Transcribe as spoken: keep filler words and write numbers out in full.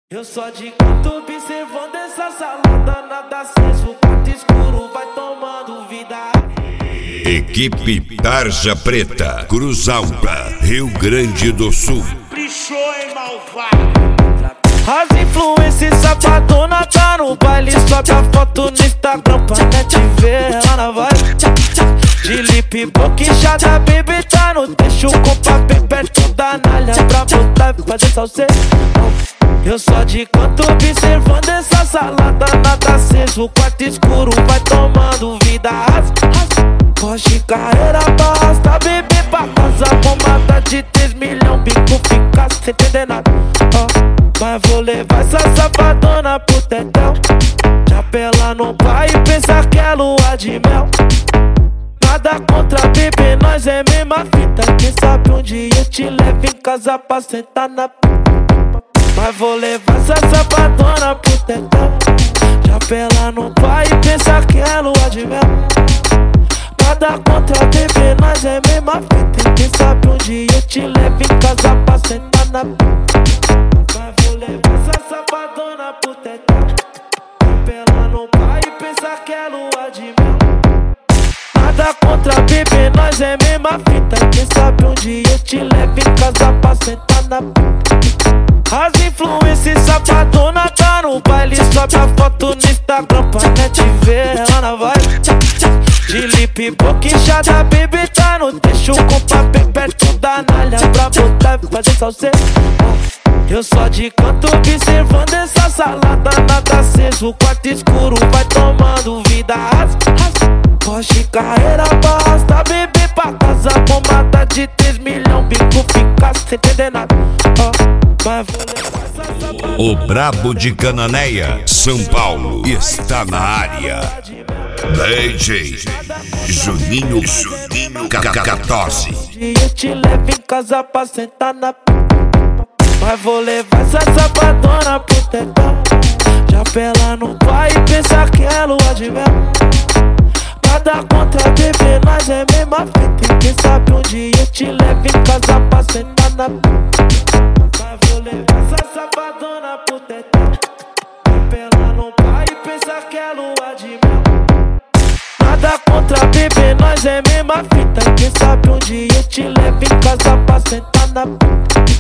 Eu só de canto observando essa salada, nada aceso, quarto escuro, vai tomando vida. Equipe Tarja Preta, Cruz Alta, Rio Grande do Sul. Bichou, hein, malvado? As influências safadona tá no baile, sobe a foto no Instagram pra net ver ela na vibe. De lip boquinchada, baby tá no deixo com papel perto da nalha pra botar e fazer salseiro. Eu só de canto observando essa salada, nada aceso, quarto escuro, vai tomando vida. Porsche carreira pra arrastar, bebê pra casa, bombada de três milhões, bico fica sem entender nada. Oh, mas vou levar essa safadona pro tetel. Chapela no pai e pensa que é lua de mel. Nada contra bebê, nós é mesma fita. Quem sabe um dia eu te levo em casa pra sentar na p. Mas vou levar essa safadona pro tetel. Chapela no pai e pensa que é lua de mel. Nada contra bebê, nós é mesma fita. Quem sabe um dia eu te levo em casa pra sentar na p. Mas vou levar essa safadona pro tetel. Chapela no pai e pensa que é lua de mel. Nada contra bebê, nós é mesma fita. Quem sabe um dia eu te levo em casa pra sentar na p. As influências safadona tá no baile, sobe a foto no Instagram pra net ver ela na vibe. De lip boquinchada, baby tá no deixo com papel perto da nalha pra botar e fazer salseiro. Eu só de canto observando essa salada, nada aceso, quarto escuro, vai tomando vida. Porsche carreira pra arrastar, bebê pra casa, bombada de três milhões, bico fica sem entender nada. Oh, mas vou levar essa safadona. O Brabo de Cananéia, São Paulo, está na área. D J Juninho Juninho quatorze. Eu te levo em casa pra sentar na p. Mas vou levar essa safadona pro tetel. Chapela no pai e pensa que é lua de mel. Nada contra bebê, nós é mesma fita. Quem sabe um dia eu te levo em casa pra sentar na p. Mas vou levar essa safadona pro tetel. Chapela no pai e pensa que é lua de mel. Nada contra bebê, nós é mesma fita. Quem sabe um dia eu te levo em casa pra sentar na p.